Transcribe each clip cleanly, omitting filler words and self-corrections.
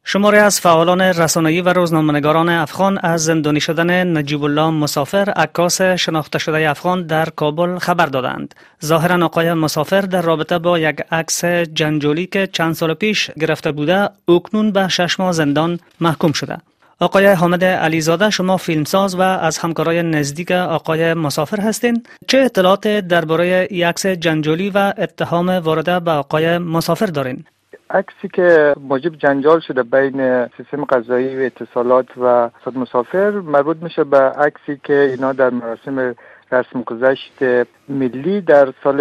شماری از فعالان رسانه‌ای و روزنامه‌نگاران افغان از زندانی شدن نجیب الله مسافر، عکاس شناخته شده افغان در کابل خبر دادند. ظاهراً آقای مسافر در رابطه با یک عکس جنجالی که چند سال پیش گرفته بوده، اکنون به 6 ماه زندان محکوم شده. آقای حامد علیزاده، شما فیلمساز و از همکارای نزدیک آقای مسافر هستین. چه اطلاعات درباره این عکس جنجالی و اتهام وارده به آقای مسافر دارین؟ عکسی که موجب جنجال شده بین سیستم قضایی و اتصالات و استاد مسافر مربوط میشه به عکسی که اینا در مراسم رسم گذشت ملی در سال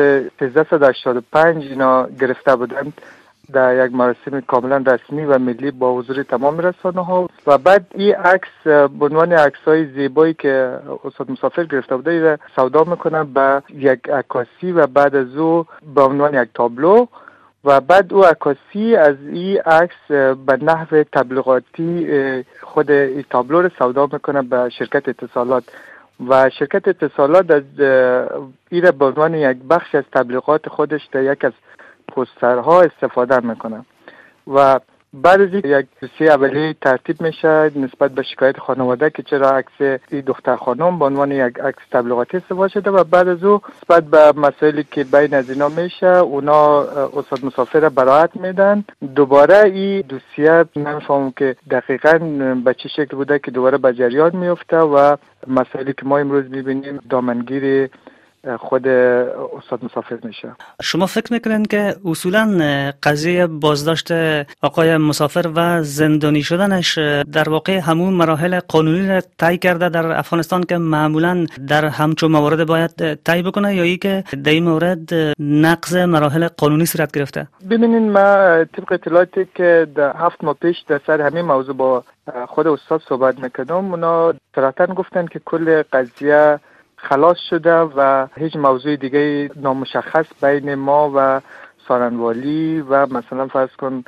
1385 اینا گرفته بودند، در یک مراسم کاملا رسمی و ملی با حضور تمام رسانه‌ها. و بعد این عکس به عنوان عکس‌های زیبایی که استاد مسافر گرفته بوده سودا میکنه به یک عکاسی و بعد از او به عنوان یک تابلو، و بعد او عکاسی از این عکس به نحو تبلیغاتی خود این تابلو رو سودا میکنه به شرکت اتصالات و شرکت اتصالات از این به عنوان یک بخش از تبلیغات خودش در یک از پوسترها استفاده میکنه. و بعد از یک دوسیه اولیه ترتیب میشه نسبت به شکایت خانواده که چرا عکس این دختر خانم به عنوان یک عکس تبلیغاتی استفاده شده، و بعد از او نسبت به مسائلی که بین از اینا میشه اونا استاد مسافر براحت میدن. دوباره این دوسیه نمیفهمم که دقیقاً به چه شکل بوده که دوباره به جریان میفته و مسائلی که ما امروز میبینیم دامنگیر خود استاد مسافر میشه. شما فکر میکنین که اصولا قضیه بازداشت آقای مسافر و زندانی شدنش در واقع همون مراحل قانونی را طی کرده در افغانستان که معمولا در همچون موارد باید طی بکنه، یا ای که در این مورد نقض مراحل قانونی صورت گرفته؟ ببینین، ما طبق اطلاعاتی که در 7 ماه پیش در سر همین موضوع با خود استاد صحبت میکردم، اونا صراحتاً گفتن که کل قضیه خلاص شده و هیچ موضوع دیگه نامشخص بین ما و سارنوالی و مثلا فرض کن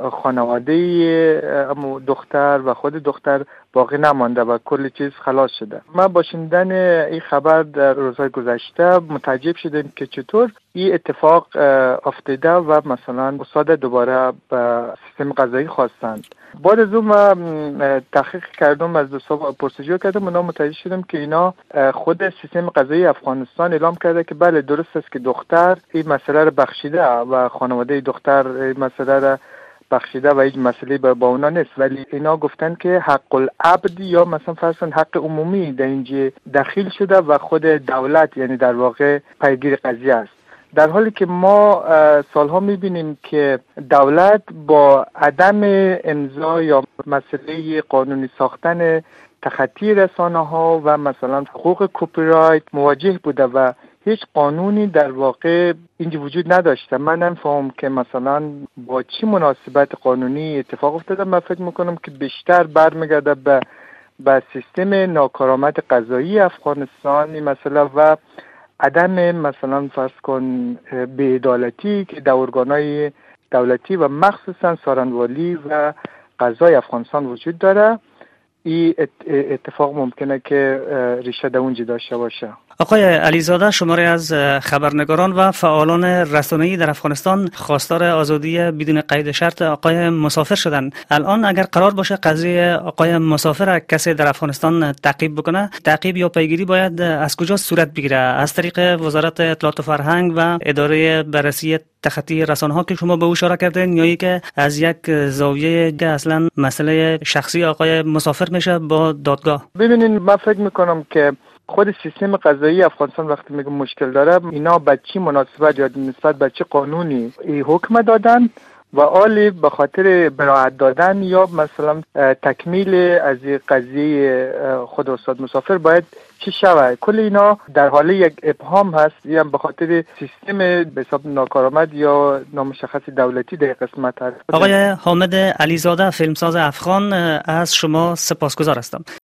خانواده امو دختر و خود دختر باقی نمانده و کل چیز خلاص شده. ما با شنیدن این خبر در روزهای گذشته متعجب شدیم که چطور این اتفاق افتاده و مثلا استاد دوباره به سیستم قضایی خواستند. بعد از اون ما تحقیق کردم، از دوستان پرسجو کردم، اونا متوجه شدم که اینا خود سیستم قضایی افغانستان اعلام کرده که بله درست است که دختر این مسئله رو بخشیده و خانواده دختر این مسئله رو بخشیده و هیچ مسئله با اونا نیست، ولی اینا گفتن که حق العبد یا مثلا فرض کن حق عمومی در اینجا دخیل شده و خود دولت یعنی در واقع پیگیر قضیه است. در حالی که ما سالها میبینیم که دولت با عدم امضا یا مسئله قانونی ساختن تخطی رسانه ها و مثلا حقوق کپی رایت مواجه بوده و هیچ قانونی در واقع اینجا وجود نداشته. من نمی‌فهمم که مثلا با چی مناسبت قانونی اتفاق افتاده. من فکر میکنم که بیشتر برمیگرده به سیستم ناکارآمد قضایی افغانستان این مسئله و عدم مثلا فرض کن بی‌عدالتی که در ارگان‌های دولتی و مخصوصا سارنوالی و قضای افغانستان وجود داره. این اتفاق ممکنه که ریشه در اونجا داشته باشه. آقای علیزاده، شماری از خبرنگاران و فعالان رسانه‌ای در افغانستان خواستار آزادی بدون قید شرط آقای مسافر شدند. الان اگر قرار باشه قضیه آقای مسافر کسی در افغانستان تعقیب بکنه، تعقیب یا پیگیری باید از کجا صورت بگیره؟ از طریق وزارت اطلاعات و فرهنگ و اداره بررسی تخطی رسانه‌ها که شما به او اشاره کردین، یا که از یک زاویه که اصلا مسئله شخصی آقای مسافر میشه با دادگاه؟ ببینین، من فکر میکنم که خود سیستم قضایی افغانستان وقتی میگم مشکل داره، اینا به چی مناسبت یا نسبت به چه قانونی این حکم دادن و آلی به خاطر براحت دادن یا مثلا تکمیل از قضیه خود استاد مسافر باید چی شود. کل اینا در حال یک ابهام هست، یا به خاطر سیستم به حساب ناکارآمد یا نامشخص دولتی در قسمت هست. آقای حامد علیزاده، فیلمساز افغان، از شما سپاسگزار هستم.